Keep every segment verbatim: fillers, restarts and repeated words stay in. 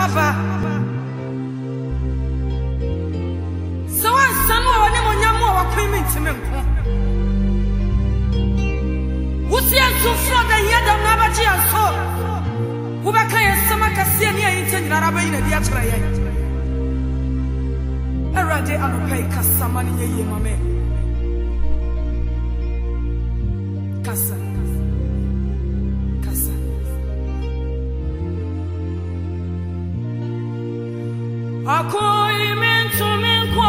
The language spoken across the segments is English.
Papa. So I son or Nemonamo or Queen Timenko. What's the answer for the Yada Nabaji and so? Ubaka and Samakasiania in Arabina, the Atraya. Erade Anupai Casamani, Mame. Casa. Casa. Akoi mentu menkwo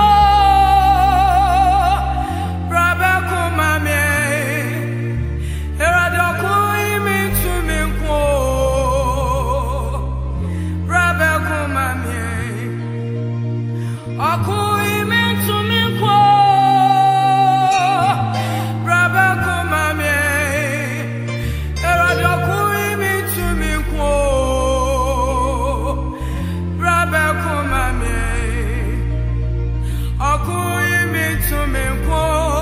Braba kumame Erade akoi mentu menkwo Braba kumame Akoi mentu menkwo Braba kumame Erade akoi mentu menkwo Braba kumame Akoi mentu menkwo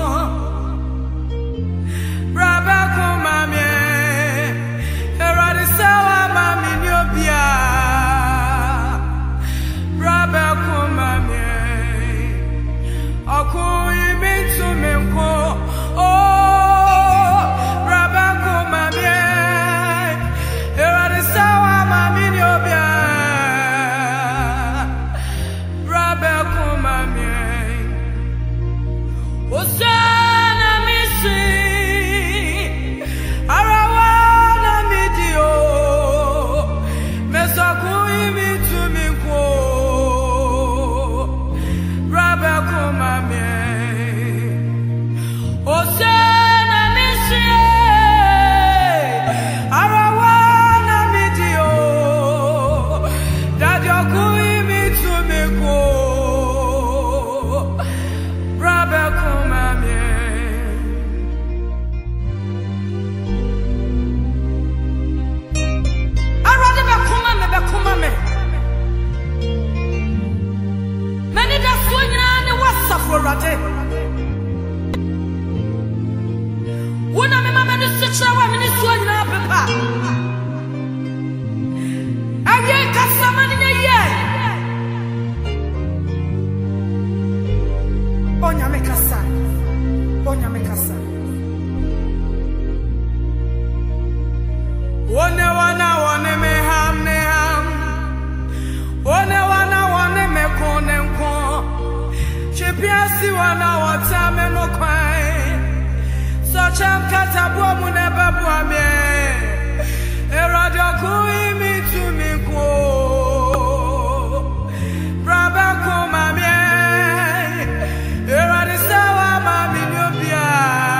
Braba kumame Erade sawa mami nyobia Braba kumame Akoi mentu menkwo Oh Braba kumame Erade sawa mami nyobia Braba kumame Osana misi Arawana midio Mesakui mitu mikwo Braba kumame Osana misi Arawana midio Dadiyokui mitu mikwo Braba kumame Arade be kumame be kumame Many da so nyina ne wasafo rade Wona me mama ne sichira wa me ne so nyina pepa Aye kasama ne ye Onya me kasa Onya me kasa One wana one me ham ne ham One wana one me kone nko Chipiasi wana wata me no kwai So cham kata bua mu ne babua me Erade akoi mitu mikwo Braba kumame Erade sawa mami nyobia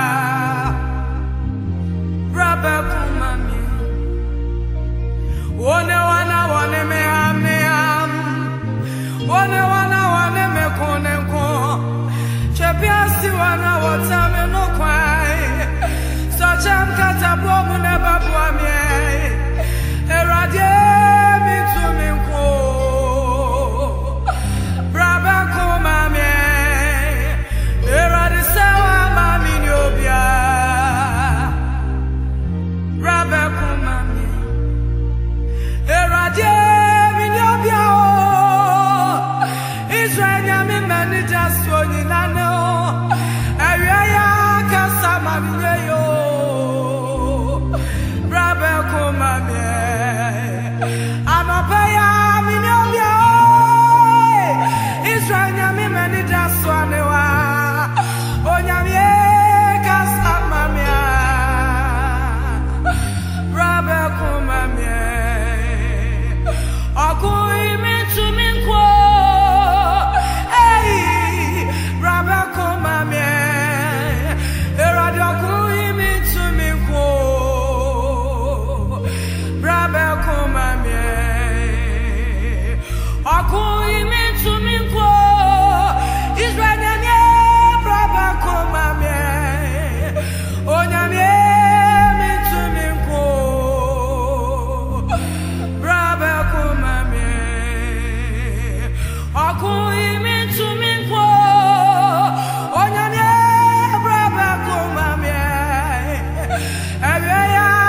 Braba kumame One wana one me ham ne ham One wana one me kone nko Chepiasi wana wata me no kwai So cham kata bua mu ne babua me Erade mitu mikwo Braba kumame Erade sawa mami nyobia Braba kumame Erade minyobia Israel nyami mani jaso nyinane Eweya kasama minyeyo Braba kumame Anopaya minyobia Israel nyami mani jaso anewa Onyami kasama mia Braba kumame Akoi mentu menkwo Hey Braba kumame Erade akoi mentu menkwo Braba kumame Akoi mentu menkwo Israel nyame Braba kumame Onyame mentu menkwo Braba kumame Akoi mentu menkwo Onyame Braba kumame Eweya